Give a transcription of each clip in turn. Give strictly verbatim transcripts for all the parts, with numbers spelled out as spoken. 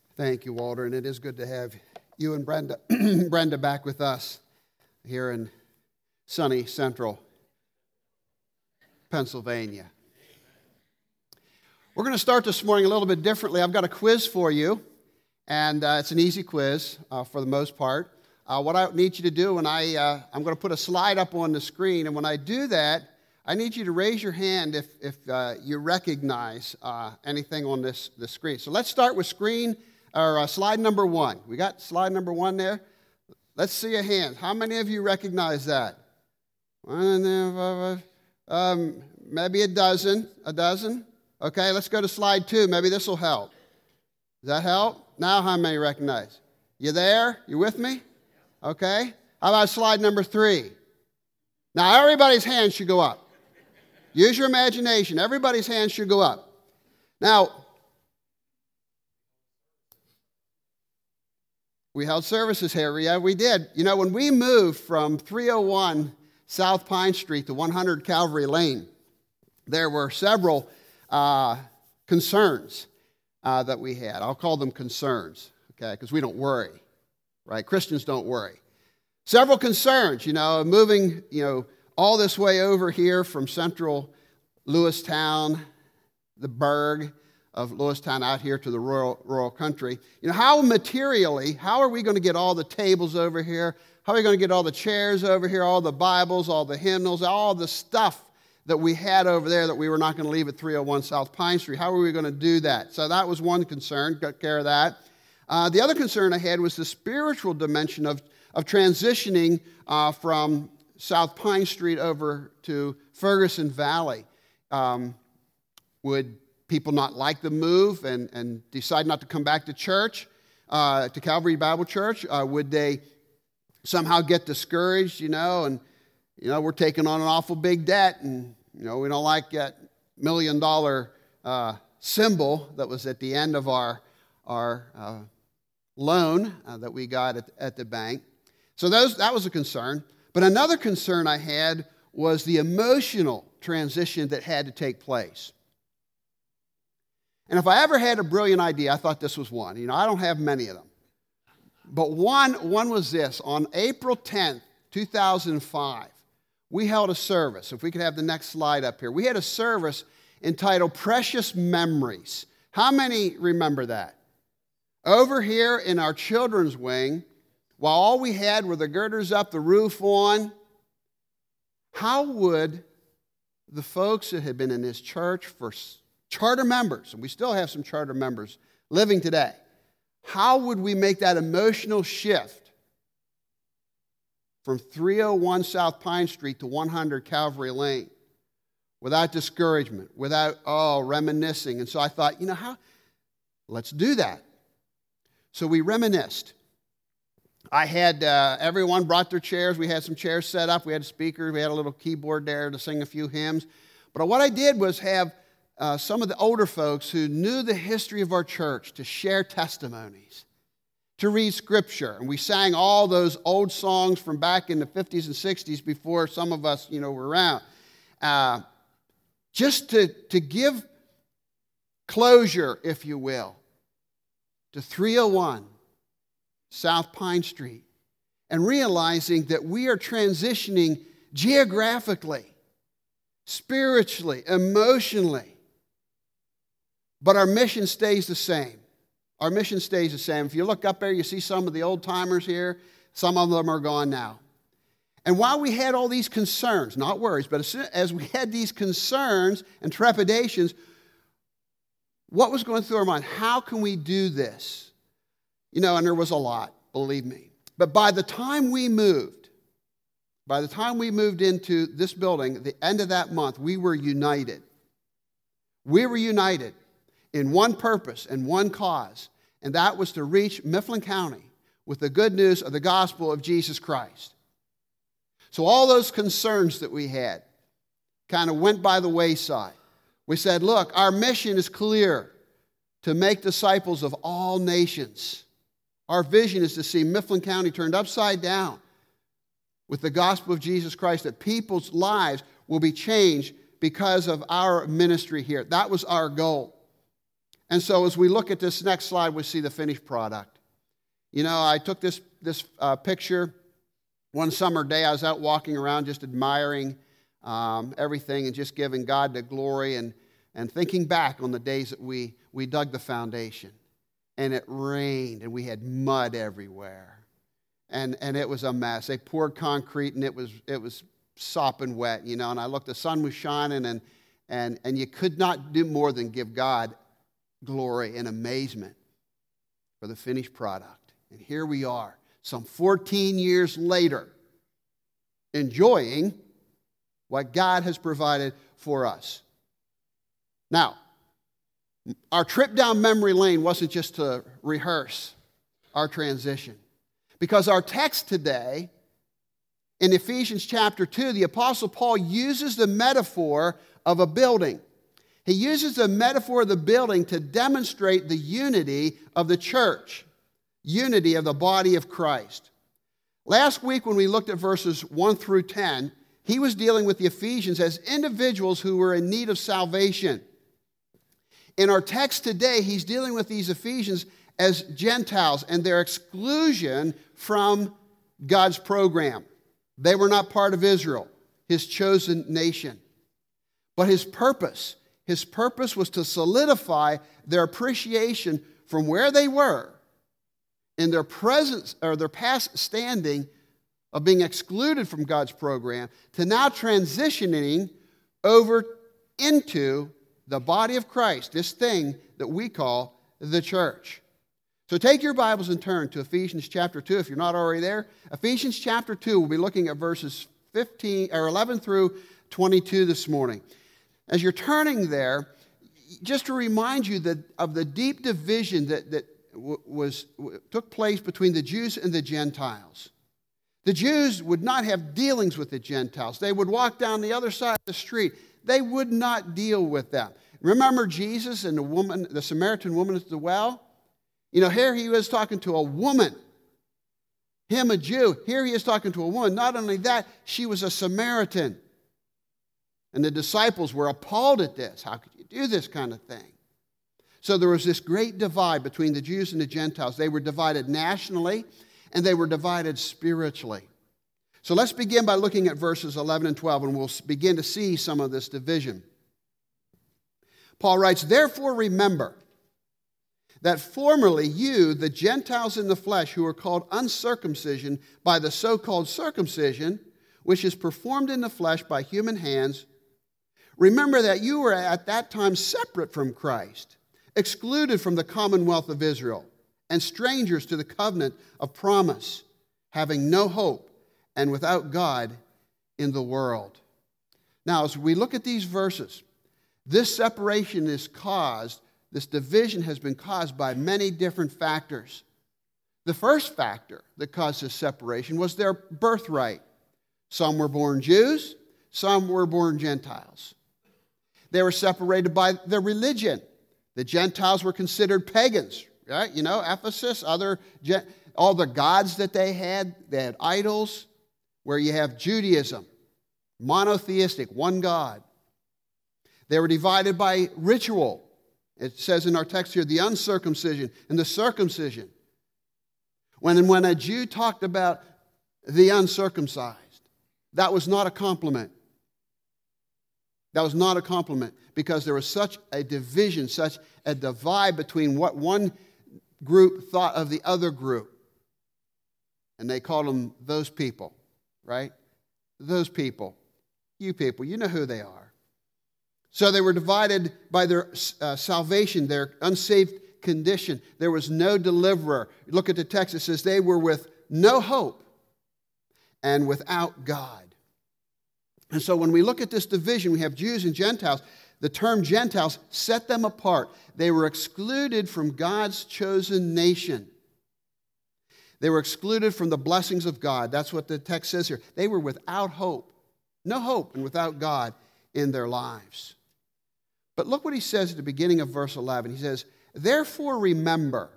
Thank you, Walter, and it is good to have you and Brenda, Brenda back with us here in sunny central Pennsylvania. We're going to start this morning a little bit differently. I've got a quiz for you, and uh, it's an easy quiz uh, for the most part. Uh, what I need you to do, when I, uh, I'm going to put a slide up on the screen, and when I do that, I need you to raise your hand if, if uh, you recognize uh, anything on this, this screen. So let's start with screen or uh, slide number one. We got slide number one there? Let's see a hand. How many of you recognize that? Um, maybe a dozen. A dozen? Okay, let's go to slide two. Maybe this will help. Does that help? Now how many recognize? You there? You with me? Okay. How about slide number three? Now everybody's hand should go up. Use your imagination. Everybody's hand should go up. Now, we held services here. Yeah, we did. You know, when we moved from three oh one South Pine Street to one hundred Calvary Lane, there were several uh, concerns uh, that we had. I'll call them concerns, okay, because we don't worry, right? Christians don't worry. Several concerns, you know, moving, you know, all this way over here from central Lewistown, the burg of Lewistown out here to the rural, rural country. You know, how materially, how are we going to get all the tables over here? How are we going to get all the chairs over here, all the Bibles, all the hymnals, all the stuff that we had over there that we were not going to leave at three oh one South Pine Street? How are we going to do that? So that was one concern, got care of that. Uh, the other concern I had was the spiritual dimension of, of transitioning uh, from South Pine Street over to Ferguson Valley. Um, would people not like the move and, and decide not to come back to church, uh, to Calvary Bible Church? Uh, would they somehow get discouraged, you know, and, you know, we're taking on an awful big debt, and, you know, we don't like that million dollar uh, symbol that was at the end of our, our uh, loan uh, that we got at, at the bank. So those, that was a concern. But another concern I had was the emotional transition that had to take place. And if I ever had a brilliant idea, I thought this was one. You know, I don't have many of them. But one, one was this. On April tenth, two thousand five, we held a service. If we could have the next slide up here. We had a service entitled Precious Memories. How many remember that? Over here in our children's wing, while all we had were the girders up, the roof on, how would the folks that had been in this church for charter members, and we still have some charter members living today, how would we make that emotional shift from three oh one South Pine Street to one hundred Calvary Lane without discouragement, without, oh, reminiscing? And so I thought, you know, how? Let's do that. So we reminisced. I had, uh, everyone brought their chairs. We had some chairs set up. We had a speaker. We had a little keyboard there to sing a few hymns. But what I did was have uh, some of the older folks who knew the history of our church to share testimonies, to read scripture. And we sang all those old songs from back in the fifties and sixties before some of us, you know, were around. Uh, just to, to give closure, if you will, to three oh one South Pine Street, and realizing that we are transitioning geographically, spiritually, emotionally, but our mission stays the same. Our mission stays the same. If you look up there, you see some of the old timers here. Some of them are gone now. And while we had all these concerns, not worries, but as, as we had these concerns and trepidations, what was going through our mind? How can we do this? You know, and there was a lot, believe me. But by the time we moved, by the time we moved into this building, at the end of that month, we were united. We were united in one purpose and one cause, and that was to reach Mifflin County with the good news of the gospel of Jesus Christ. So all those concerns that we had kind of went by the wayside. We said, look, our mission is clear, to make disciples of all nations. Our vision is to see Mifflin County turned upside down with the gospel of Jesus Christ, that people's lives will be changed because of our ministry here. That was our goal. And so as we look at this next slide, we see the finished product. You know, I took this, this uh, picture one summer day. I was out walking around just admiring um, everything and just giving God the glory and, and thinking back on the days that we, we dug the foundation. And it rained and we had mud everywhere. And, and it was a mess. They poured concrete and it was, it was sopping wet, you know. And I looked, the sun was shining and, and, and you could not do more than give God glory and amazement for the finished product. And here we are, some fourteen years later, enjoying what God has provided for us. Now, our trip down memory lane wasn't just to rehearse our transition, because our text today in Ephesians chapter two, the Apostle Paul uses the metaphor of a building. He uses the metaphor of the building to demonstrate the unity of the church, unity of the body of Christ. Last week when we looked at verses one through ten, he was dealing with the Ephesians as individuals who were in need of salvation. In our text today, he's dealing with these Ephesians as Gentiles and their exclusion from God's program. They were not part of Israel, his chosen nation. But his purpose, his purpose was to solidify their appreciation from where they were in their presence or their past standing of being excluded from God's program to now transitioning over into the body of Christ, this thing that we call the church. So take your Bibles and turn to Ephesians chapter two if you're not already there. Ephesians chapter two, we'll be looking at verses fifteen or eleven through twenty-two this morning. As you're turning there, just to remind you that of the deep division that, that was took place between the Jews and the Gentiles. The Jews would not have dealings with the Gentiles. They would walk down the other side of the street. They would not deal with them. Remember Jesus and the woman, the Samaritan woman at the well? You know, here he was talking to a woman. Him, a Jew. Here he is talking to a woman. Not only that, she was a Samaritan. And the disciples were appalled at this. How could you do this kind of thing? So there was this great divide between the Jews and the Gentiles. They were divided nationally, and they were divided spiritually. So let's begin by looking at verses eleven and twelve, and we'll begin to see some of this division. Paul writes, "Therefore remember that formerly you, the Gentiles in the flesh, who were called uncircumcision by the so-called circumcision, which is performed in the flesh by human hands, remember that you were at that time separate from Christ, excluded from the commonwealth of Israel, and strangers to the covenant of promise, having no hope and without God in the world." Now, as we look at these verses, this separation is caused, this division has been caused by many different factors. The first factor that caused this separation was their birthright. Some were born Jews, some were born Gentiles. They were separated by their religion. The Gentiles were considered pagans, right? You know, Ephesus, other, all the gods that they had, they had idols, where you have Judaism, monotheistic, one God. They were divided by ritual. It says in our text here, the uncircumcision and the circumcision. When, when a Jew talked about the uncircumcised, that was not a compliment. That was not a compliment because there was such a division, such a divide between what one group thought of the other group. And they called them those people, right? Those people. You people, you know who they are. So they were divided by their uh, salvation, their unsaved condition. There was no deliverer. Look at the text, it says they were with no hope and without God. And so when we look at this division, we have Jews and Gentiles. The term Gentiles set them apart. They were excluded from God's chosen nation. They were excluded from the blessings of God. That's what the text says here. They were without hope. No hope and without God in their lives. But look what he says at the beginning of verse eleven. He says, "Therefore remember."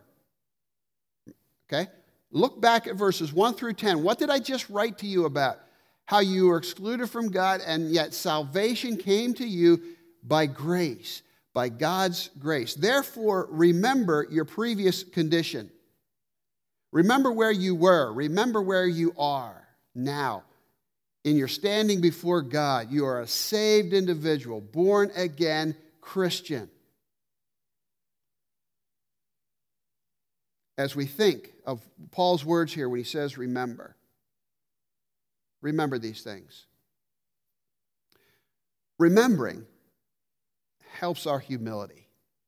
Okay? Look back at verses one through ten. What did I just write to you about? How you were excluded from God, and yet salvation came to you by grace, by God's grace. Therefore, remember your previous condition. Remember where you were. Remember where you are now. In your standing before God, you are a saved individual, born again Christian. As we think of Paul's words here when he says, remember. Remember these things. Remembering helps our humility.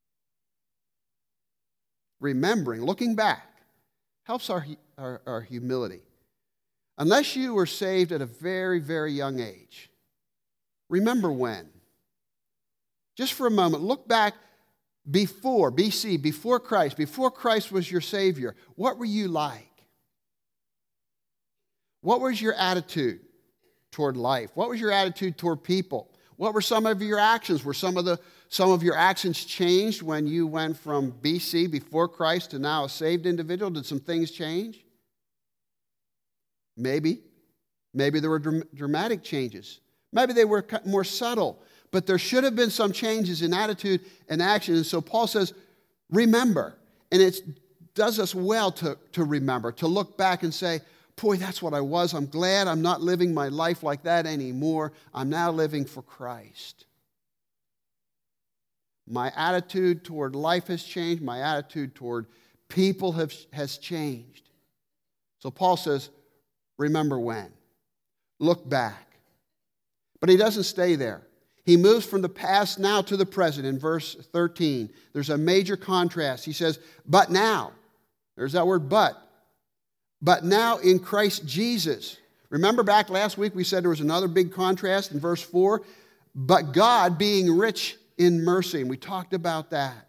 Remembering, looking back, helps our, our, our humility. Unless you were saved at a very, very young age, remember when. Just for a moment, look back before, B C, before Christ, before Christ was your Savior. What were you like? What was your attitude toward life? What was your attitude toward people? What were some of your actions? Were some of the some of your actions changed when you went from B C, before Christ, to now a saved individual? Did some things change? Maybe. Maybe there were dramatic changes. Maybe they were more subtle. But there should have been some changes in attitude and action. And so Paul says, remember. And it does us well to, to remember, to look back and say, boy, that's what I was. I'm glad I'm not living my life like that anymore. I'm now living for Christ. My attitude toward life has changed. My attitude toward people have, has changed. So Paul says, remember when. Look back. But he doesn't stay there. He moves from the past now to the present in verse thirteen. There's a major contrast. He says, but now. There's that word but. But now in Christ Jesus. Remember back last week we said there was another big contrast in verse four. But God being rich in mercy. And we talked about that.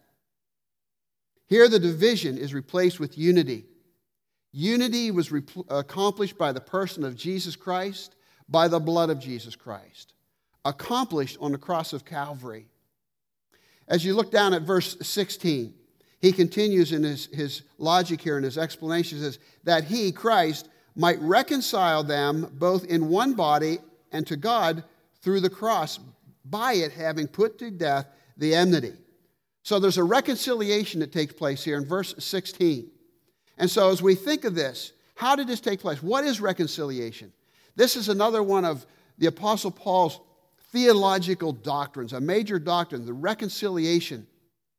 Here the division is replaced with unity. Unity was re- accomplished by the person of Jesus Christ, by the blood of Jesus Christ. Accomplished on the cross of Calvary. As you look down at verse sixteen, he continues in his, his logic here, in his explanation, says that he, Christ, might reconcile them both in one body and to God through the cross, by it having put to death the enmity. So there's a reconciliation that takes place here in verse sixteen. And so as we think of this, how did this take place? What is reconciliation? This is another one of the Apostle Paul's theological doctrines, a major doctrine, the reconciliation.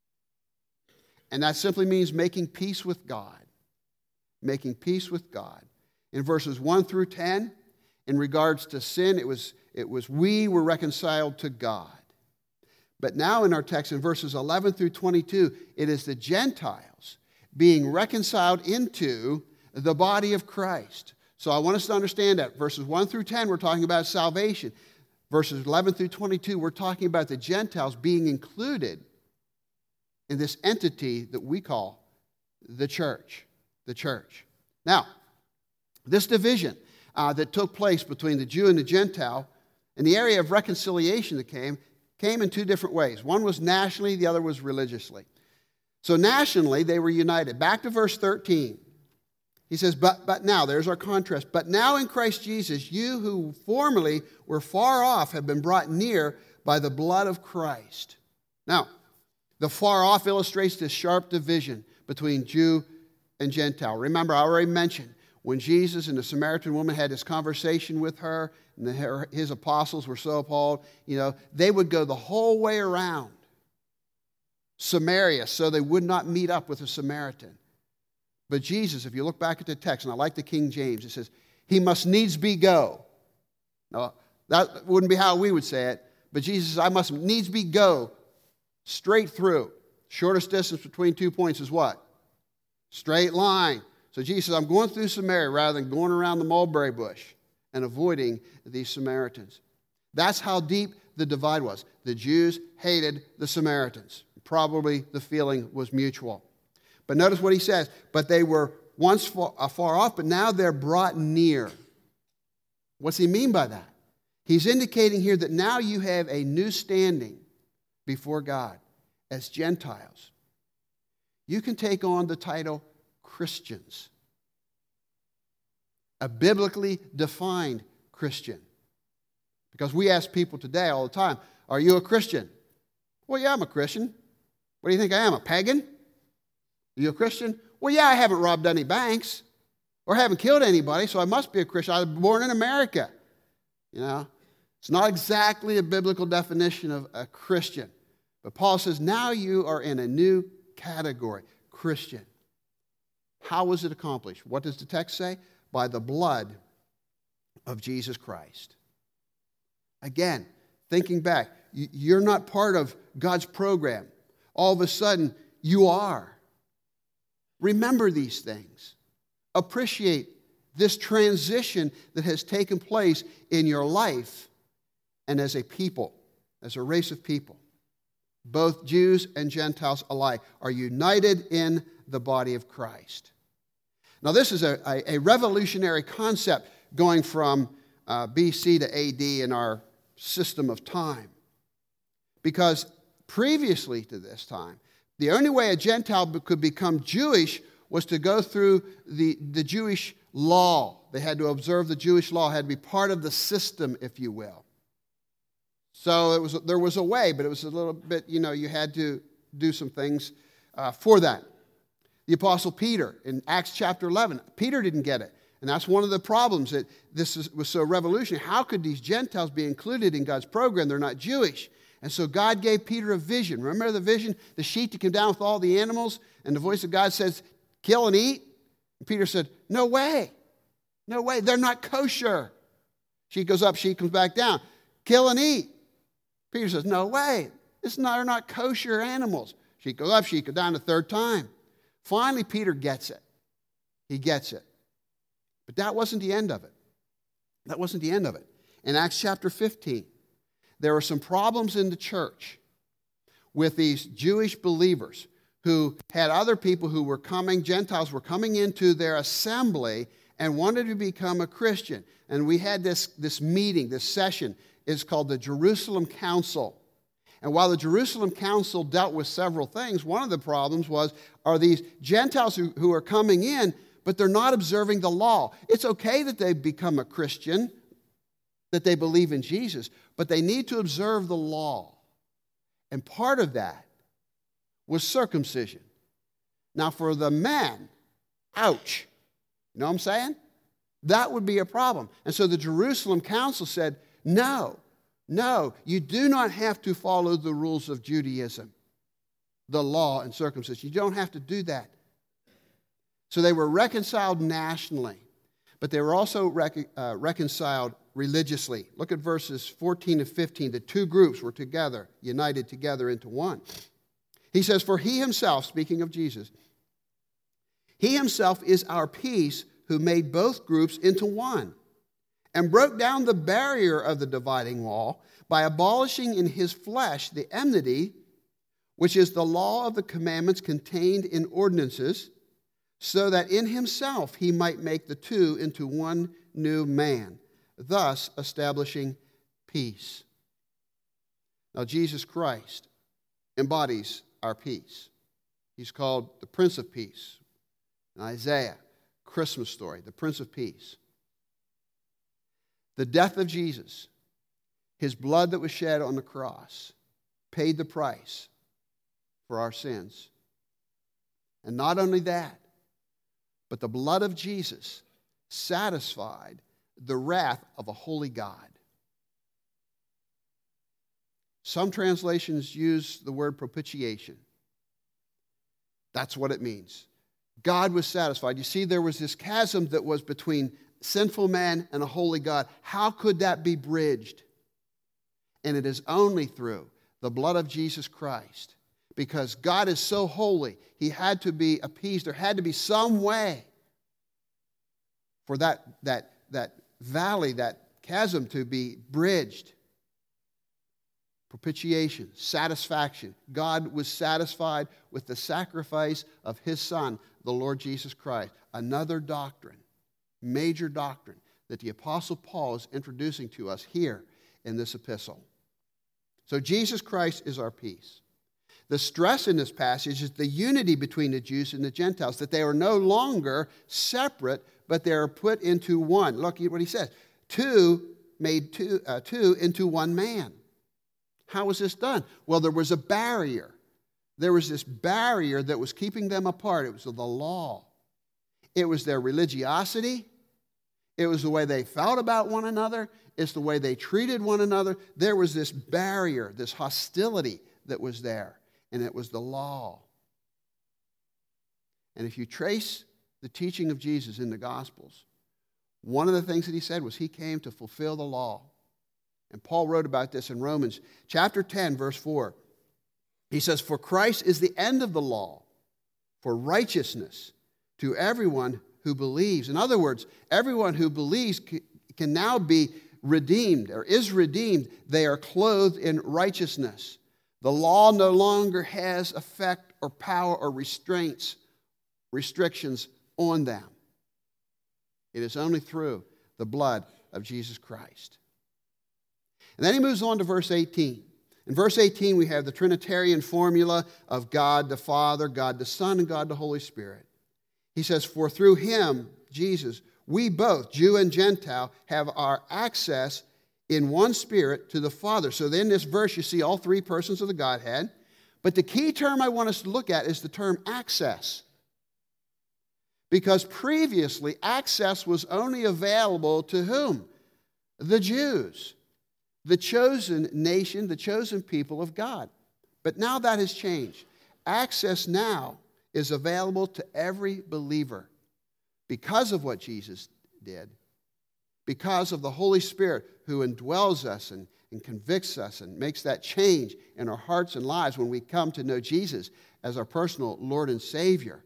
And that simply means making peace with God. Making peace with God. In verses one through ten, in regards to sin, it was, it was we were reconciled to God. But now in our text, in verses eleven through twenty-two, it is the Gentiles being reconciled into the body of Christ. So I want us to understand that. Verses one through ten, we're talking about salvation. Verses eleven through twenty-two, we're talking about the Gentiles being included in this entity that we call the church. The church. Now, this division uh, that took place between the Jew and the Gentile, and the area of reconciliation that came, came in two different ways. One was nationally, the other was religiously. So nationally, they were united. Back to verse thirteen. He says, but, but now, there's our contrast. But now in Christ Jesus, you who formerly were far off have been brought near by the blood of Christ. Now, the far off illustrates this sharp division between Jew and Gentile. Remember, I already mentioned when Jesus and the Samaritan woman had this conversation with her, and the, her, his apostles were so appalled, you know, they would go the whole way around Samaria so they would not meet up with a Samaritan. But Jesus, if you look back at the text, and I like the King James, it says, he must needs be go. Now, that wouldn't be how we would say it, but Jesus says, I must needs be go straight through. Shortest distance between two points is what? Straight line. So Jesus says, I'm going through Samaria rather than going around the mulberry bush and avoiding these Samaritans. That's how deep the divide was. The Jews hated the Samaritans. Probably the feeling was mutual. But notice what he says. But they were once far, far off, but now they're brought near. What's he mean by that? He's indicating here that now you have a new standing before God as Gentiles. You can take on the title Christians. A biblically defined Christian. Because we ask people today all the time, are you a Christian? Well, yeah, I'm a Christian. What do you think I am, a pagan? Are you a Christian? Well, yeah, I haven't robbed any banks or haven't killed anybody, so I must be a Christian. I was born in America. You know, it's not exactly a biblical definition of a Christian. But Paul says, now you are in a new category, Christian. How was it accomplished? What does the text say? By the blood of Jesus Christ. Again, thinking back, you're not part of God's program. All of a sudden, you are. Remember these things. Appreciate this transition that has taken place in your life and as a people, as a race of people. Both Jews and Gentiles alike are united in the body of Christ. Now, this is a, a, a revolutionary concept going from uh, B C to A D in our system of time. Because previously to this time, the only way a Gentile could become Jewish was to go through the, the Jewish law. They had to observe the Jewish law, had to be part of the system, if you will. So it was, there was a way, but it was a little bit, you know, you had to do some things uh, for that. The Apostle Peter, in Acts chapter eleven, Peter didn't get it. And that's one of the problems, that this is, was so revolutionary. How could these Gentiles be included in God's program? They're not Jewish. And so God gave Peter a vision. Remember the vision? The sheet that came down with all the animals, and the voice of God says, kill and eat? And Peter said, no way. No way. They're not kosher. Sheet goes up, sheet comes back down. Kill and eat. Peter says, no way. It's not, they're not kosher animals. Sheet goes up, sheet goes down the third time. Finally, Peter gets it. He gets it. But that wasn't the end of it. That wasn't the end of it. In Acts chapter fifteen, there were some problems in the church with these Jewish believers who had other people who were coming, Gentiles were coming into their assembly and wanted to become a Christian. And we had this, this meeting, this session. It's called the Jerusalem Council. And while the Jerusalem Council dealt with several things, one of the problems was, are these Gentiles who, who are coming in, but they're not observing the law. It's okay that they become a Christian, that they believe in Jesus, but they need to observe the law. And part of that was circumcision. Now, for the men, ouch. You know what I'm saying? That would be a problem. And so the Jerusalem Council said, no, no, you do not have to follow the rules of Judaism, the law and circumcision. You don't have to do that. So they were reconciled nationally, but they were also rec- uh, reconciled religiously. Look at verses fourteen and fifteen. The two groups were together, united together into one. He says, for he himself, speaking of Jesus, he himself is our peace, who made both groups into one and broke down the barrier of the dividing wall by abolishing in his flesh the enmity, which is the law of the commandments contained in ordinances, so that in himself he might make the two into one new man, thus establishing peace. Now, Jesus Christ embodies our peace. He's called the Prince of Peace. In Isaiah, Christmas story, the Prince of Peace. The death of Jesus, his blood that was shed on the cross, paid the price for our sins. And not only that, but the blood of Jesus satisfied the wrath of a holy God. Some translations use the word propitiation. That's what it means. God was satisfied. You see, there was this chasm that was between sinful man and a holy God. How could that be bridged? And it is only through the blood of Jesus Christ. Because God is so holy, he had to be appeased. There had to be some way for that, that, that valley, that chasm to be bridged. Propitiation, satisfaction. God was satisfied with the sacrifice of his Son, the Lord Jesus Christ. Another doctrine, major doctrine, that the Apostle Paul is introducing to us here in this epistle. So Jesus Christ is our peace. The stress in this passage is the unity between the Jews and the Gentiles, that they are no longer separate, but they are put into one. Look at what he says. Two made two, uh, two into one man. How was this done? Well, there was a barrier. There was this barrier that was keeping them apart. It was the law. It was their religiosity. It was the way they felt about one another. It's the way they treated one another. There was this barrier, this hostility that was there, and it was the law. And if you trace the teaching of Jesus in the Gospels, one of the things that he said was he came to fulfill the law. And Paul wrote about this in Romans chapter ten, verse four. He says, "For Christ is the end of the law for righteousness to everyone who believes." In other words, everyone who believes can now be redeemed or is redeemed. They are clothed in righteousness. The law no longer has effect or power or restraints, restrictions on them. It is only through the blood of Jesus Christ. And then he moves on to verse eighteen. In verse eighteen, we have the Trinitarian formula of God the Father, God the Son, and God the Holy Spirit. He says, "For through him, Jesus, we both, Jew and Gentile, have our access in one Spirit to the Father." So then in this verse, you see all three persons of the Godhead. But the key term I want us to look at is the term access. Because previously, access was only available to whom? The Jews, the chosen nation, the chosen people of God. But now that has changed. Access now is available to every believer because of what Jesus did, because of the Holy Spirit who indwells us and, and convicts us and makes that change in our hearts and lives when we come to know Jesus as our personal Lord and Savior.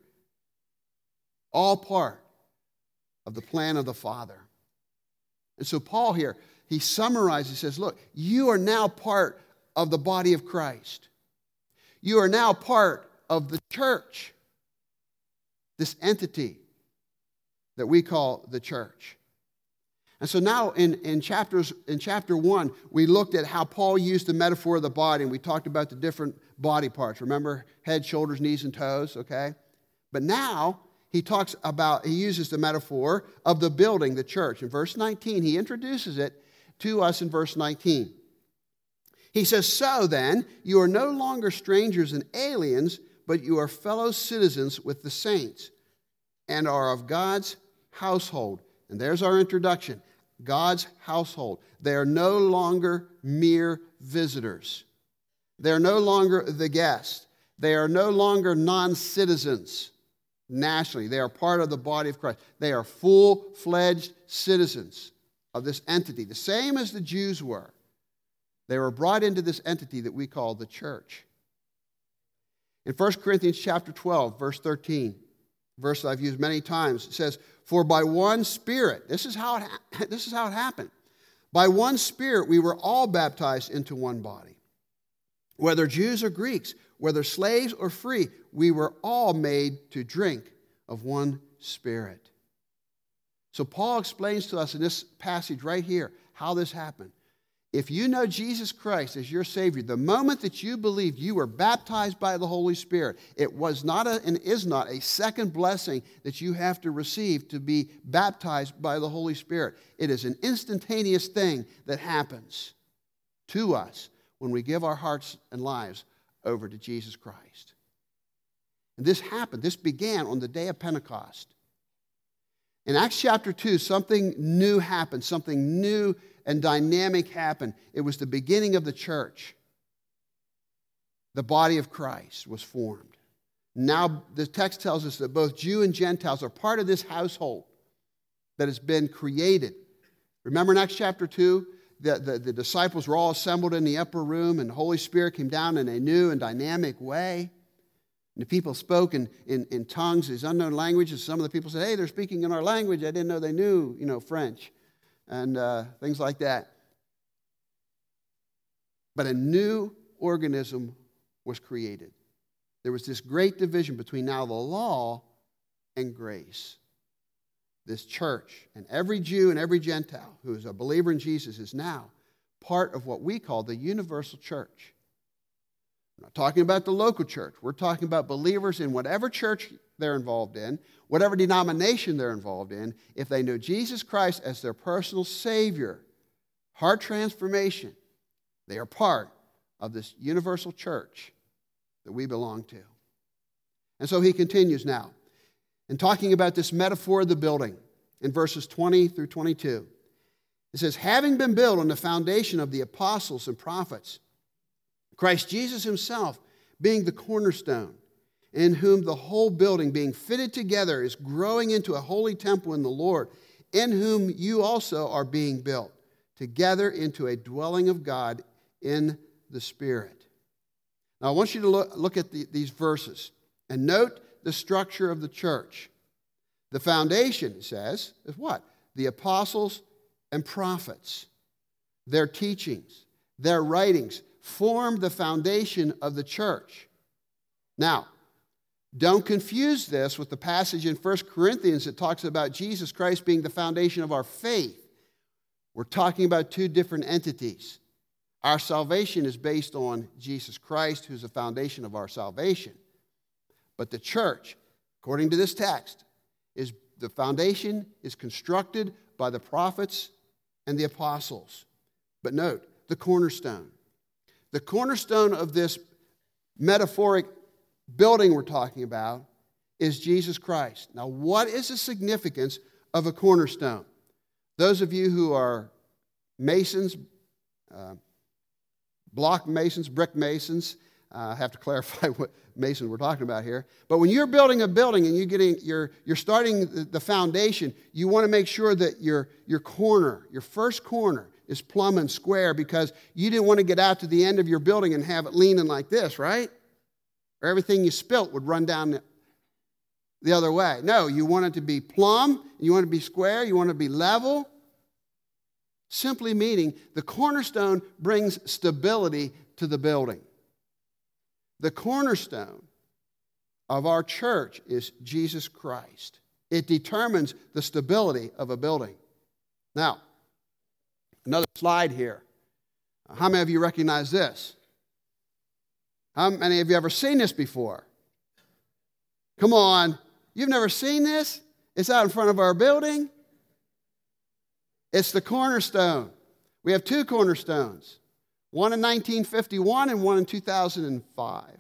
All part of the plan of the Father. And so Paul here, he summarizes, he says, look, you are now part of the body of Christ. You are now part of the church, this entity that we call the church. And so now in, in, chapters, in chapter one, we looked at how Paul used the metaphor of the body, and we talked about the different body parts. Remember, head, shoulders, knees, and toes, okay? But now he talks about, he uses the metaphor of the building, the church. In verse nineteen, he introduces it to us in verse nineteen. He says, "So then, you are no longer strangers and aliens, but you are fellow citizens with the saints and are of God's household." And there's our introduction. God's household. They are no longer mere visitors. They are no longer the guest. They are no longer non-citizens nationally. They are part of the body of Christ. They are full-fledged citizens of this entity, the same as the Jews were. They were brought into this entity that we call the church. In First Corinthians chapter twelve, verse thirteen, verse I've used many times, it says, "For by one Spirit," this is how it, ha- this is how it happened. "By one Spirit we were all baptized into one body. Whether Jews or Greeks, whether slaves or free, we were all made to drink of one Spirit." So Paul explains to us in this passage right here how this happened. If you know Jesus Christ as your Savior, the moment that you believed, you were baptized by the Holy Spirit. It was not a, and is not a second blessing that you have to receive to be baptized by the Holy Spirit. It is an instantaneous thing that happens to us when we give our hearts and lives over to Jesus Christ. And this happened, this began on the day of Pentecost. In Acts chapter two, something new happened, something new and dynamic happened. It was the beginning of the church. The body of Christ was formed. Now the text tells us that both Jew and Gentiles are part of this household that has been created. Remember in Acts chapter two, the, the, the disciples were all assembled in the upper room and the Holy Spirit came down in a new and dynamic way. And the people spoke in, in, in tongues, these unknown languages. Some of the people said, "Hey, they're speaking in our language. I didn't know they knew, you know, French." And uh, things like that. But a new organism was created. There was this great division between now the law and grace. This church, and every Jew and every Gentile who is a believer in Jesus is now part of what we call the universal church. We're not talking about the local church. We're talking about believers in whatever church they're involved in, whatever denomination they're involved in. If they know Jesus Christ as their personal Savior, heart transformation, they are part of this universal church that we belong to. And so he continues now, in talking about this metaphor of the building in verses twenty through twenty-two. It says, having been built on the foundation of the apostles and prophets, Christ Jesus himself being the cornerstone, in whom the whole building being fitted together is growing into a holy temple in the Lord, in whom you also are being built together into a dwelling of God in the Spirit. Now I want you to look, look at the, these verses and note the structure of the church. The foundation, it says, is what? The apostles and prophets. Their teachings, their writings form the foundation of the church. Now, don't confuse this with the passage in First Corinthians that talks about Jesus Christ being the foundation of our faith. We're talking about two different entities. Our salvation is based on Jesus Christ, who's the foundation of our salvation. But the church, according to this text, is the foundation is constructed by the prophets and the apostles. But note, the cornerstone. The cornerstone of this metaphoric building we're talking about is Jesus Christ. Now, what is the significance of a cornerstone? Those of you who are masons, uh, block masons, brick masons, uh, I have to clarify what mason we're talking about here. But when you're building a building and you're getting, you're, you're starting the, the foundation, you want to make sure that your, your corner, your first corner, is plumb and square, because you didn't want to get out to the end of your building and have it leaning like this, right? Or everything you spilt would run down the, the other way. No, you want it to be plumb, you want it to be square, you want it to be level. Simply meaning the cornerstone brings stability to the building. The cornerstone of our church is Jesus Christ. It determines the stability of a building. Now, another slide here. How many of you recognize this? How many of you ever seen this before? Come on. You've never seen this? It's out in front of our building. It's the cornerstone. We have two cornerstones. One in nineteen fifty-one and one in two thousand five.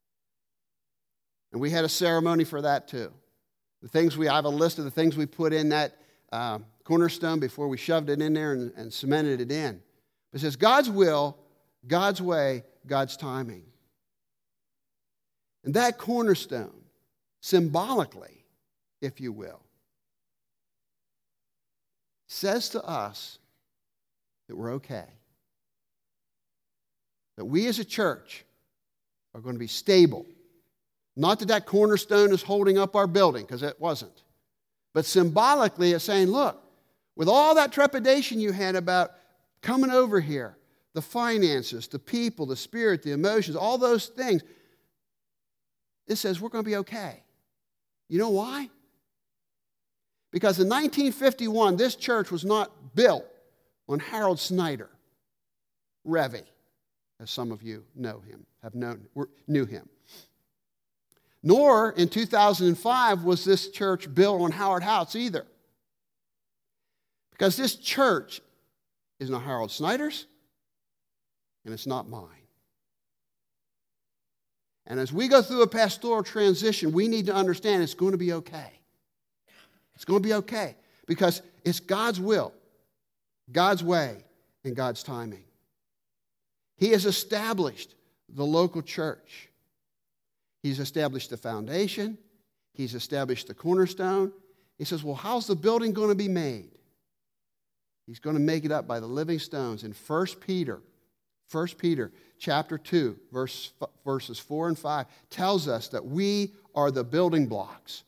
And we had a ceremony for that too. The things we, I have a list of the things we put in that uh, cornerstone before we shoved it in there and, and cemented it in. It says God's will, God's way, God's timing. And that cornerstone, symbolically, if you will, says to us that we're okay. That we as a church are going to be stable. Not that that cornerstone is holding up our building, because it wasn't. But symbolically it's saying, look, with all that trepidation you had about coming over here, the finances, the people, the spirit, the emotions, all those things, it says we're going to be okay. You know why? Because in nineteen fifty-one, this church was not built on Harold Snyder, Revy, as some of you know him, have known, knew him. Nor in two thousand five was this church built on Howard House either. Because this church is not Harold Snyder's, and it's not mine. And as we go through a pastoral transition, we need to understand it's going to be okay. It's going to be okay, because it's God's will, God's way, and God's timing. He has established the local church. He's established the foundation. He's established the cornerstone. He says, well, how's the building going to be made? He's going to make it up by the living stones. In First Peter, First Peter chapter two, verse, verses four and five, tells us that we are the building blocks.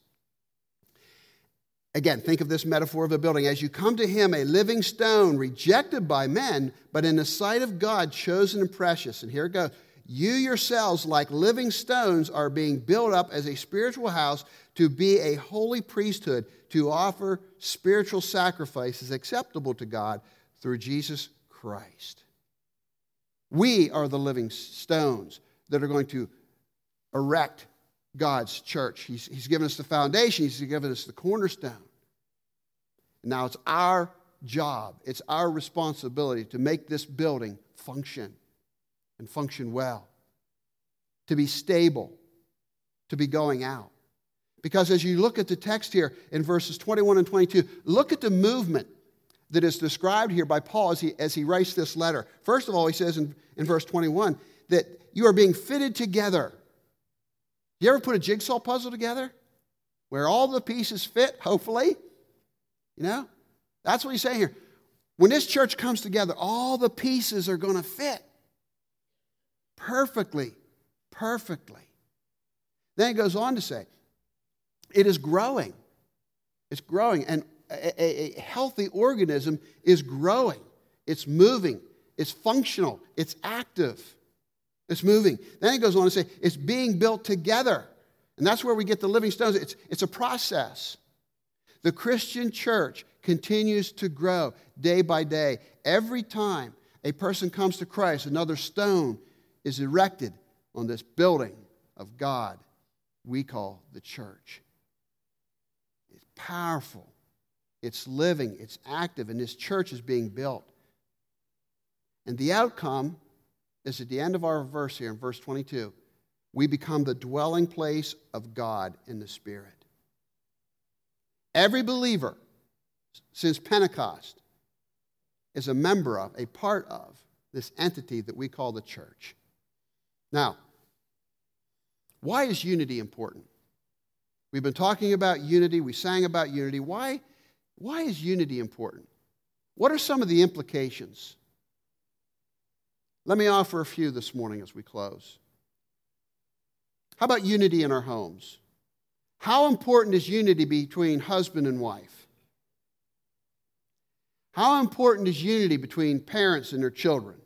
Again, think of this metaphor of a building. As you come to him, a living stone, rejected by men, but in the sight of God, chosen and precious. And here it goes. You yourselves, like living stones, are being built up as a spiritual house to be a holy priesthood, to offer spiritual sacrifices acceptable to God through Jesus Christ. We are the living stones that are going to erect God's church. He's, he's given us the foundation. He's given us the cornerstone. Now it's our job, it's our responsibility to make this building function. and function well, to be stable, to be going out. Because as you look at the text here in verses twenty-one and twenty-two, look at the movement that is described here by Paul as he, as he writes this letter. First of all, he says in, in verse twenty-one that you are being fitted together. You ever put a jigsaw puzzle together where all the pieces fit, hopefully? You know? That's what he's saying here. When this church comes together, all the pieces are going to fit perfectly, perfectly. Then he goes on to say, it is growing. It's growing. And a, a, a healthy organism is growing. It's moving. It's functional. It's active. It's moving. Then he goes on to say, it's being built together. And that's where we get the living stones. It's, it's a process. The Christian church continues to grow day by day. Every time a person comes to Christ, another stone is erected on this building of God we call the church. It's powerful. It's living. It's active. And this church is being built. And the outcome is at the end of our verse here in verse twenty-two. We become the dwelling place of God in the Spirit. Every believer since Pentecost is a member of, a part of, this entity that we call the church. Now, why is unity important? We've been talking about unity. We sang about unity. Why, why is unity important? What are some of the implications? Let me offer a few this morning as we close. How about unity in our homes? How important is unity between husband and wife? How important is unity between parents and their children?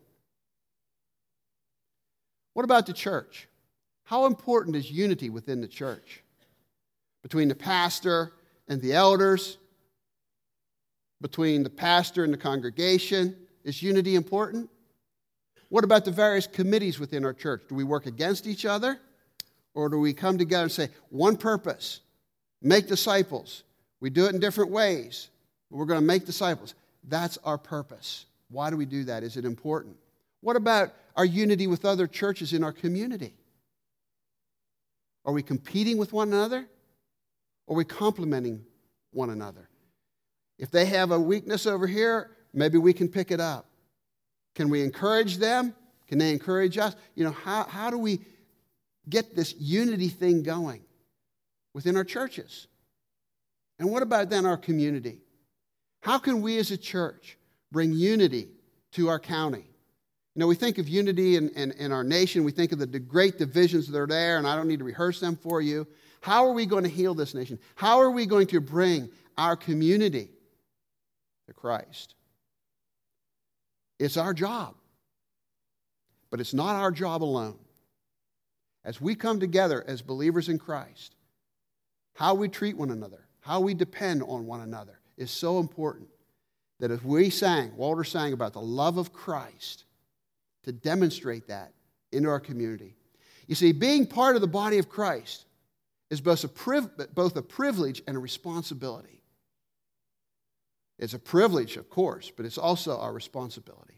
What about the church? How important is unity within the church? Between the pastor and the elders? Between the pastor and the congregation? Is unity important? What about the various committees within our church? Do we work against each other? Or do we come together and say, one purpose, make disciples. We do it in different ways, but we're going to make disciples. That's our purpose. Why do we do that? Is it important? What about our unity with other churches in our community? Are we competing with one another? Or are we complementing one another? If they have a weakness over here, maybe we can pick it up. Can we encourage them? Can they encourage us? You know, how, how do we get this unity thing going within our churches? And what about then our community? How can we as a church bring unity to our county? You know, we think of unity in, in, in our nation. We think of the, the great divisions that are there, and I don't need to rehearse them for you. How are we going to heal this nation? How are we going to bring our community to Christ? It's our job, but it's not our job alone. As we come together as believers in Christ, how we treat one another, how we depend on one another is so important that as we sang, Walter sang about the love of Christ, to demonstrate that into our community. You see, being part of the body of Christ is both a, priv- both a privilege and a responsibility. It's a privilege, of course, but it's also our responsibility.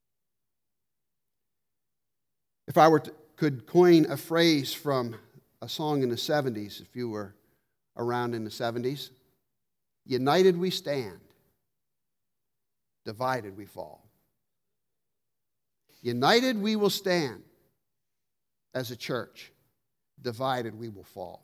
If I were to, could coin a phrase from a song in the seventies, if you were around in the seventies, united we stand, divided we fall. United we will stand as a church, divided we will fall.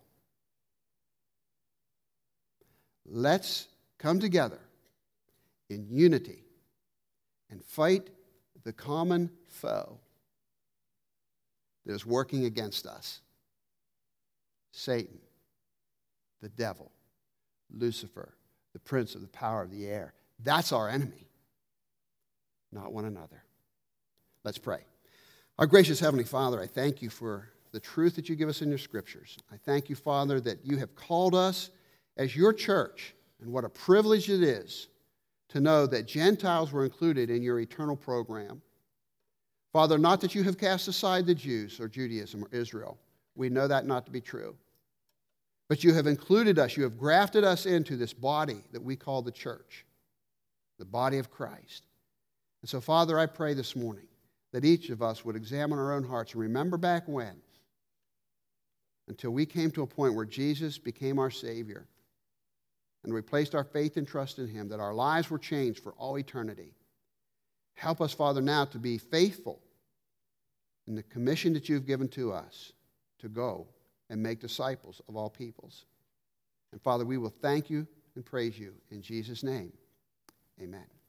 Let's come together in unity and fight the common foe that is working against us. Satan, the devil, Lucifer, the prince of the power of the air. That's our enemy, not one another. Let's pray. Our gracious Heavenly Father, I thank you for the truth that you give us in your scriptures. I thank you, Father, that you have called us as your church, and what a privilege it is to know that Gentiles were included in your eternal program. Father, not that you have cast aside the Jews or Judaism or Israel. We know that not to be true. But you have included us, you have grafted us into this body that we call the church, the body of Christ. And so, Father, I pray this morning that each of us would examine our own hearts and remember back when, until we came to a point where Jesus became our Savior and we placed our faith and trust in Him, that our lives were changed for all eternity. Help us, Father, now to be faithful in the commission that You've given to us to go and make disciples of all peoples. And Father, we will thank You and praise You in Jesus' name. Amen.